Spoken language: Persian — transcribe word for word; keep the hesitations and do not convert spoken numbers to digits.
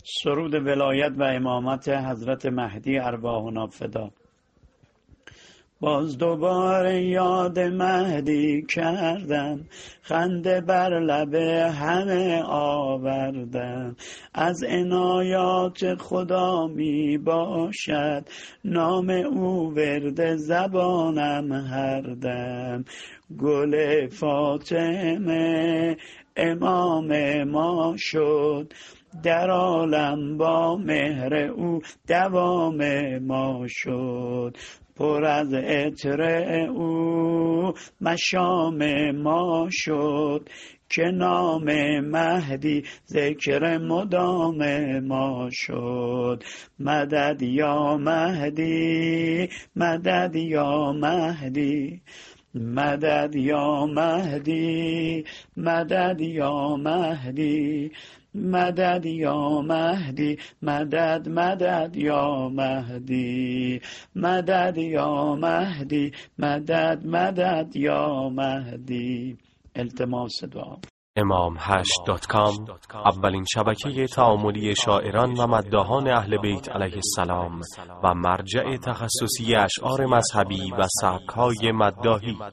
سرود ولایت و امامت حضرت مهدی ارواحنا فدا. باز دوباره یاد مهدی کردم، خنده بر لب همه آوردم. از عنایات خدا می باشد، نام او ورد زبانم هر دم. گل فاطمه امام ما شد، در عالم با مهر او دوام ما شد. پر از عطر او مشام ما شد، که نام مهدی ذکر مدام ما شد. مدد یا مهدی، مدد یا مهدی، مدد یا مهدی، مدد یا مهدی، مدد یا مهدی، مدد مدد یا مهدی، مدد یا مهدی، مدد مدد یا مهدی. التماس دعا. امام هشت دات کام اولین شبکه تعاملی شاعران و مداحان اهل بیت علیه السلام و مرجع تخصصی اشعار مذهبی و سبک‌های مداحی.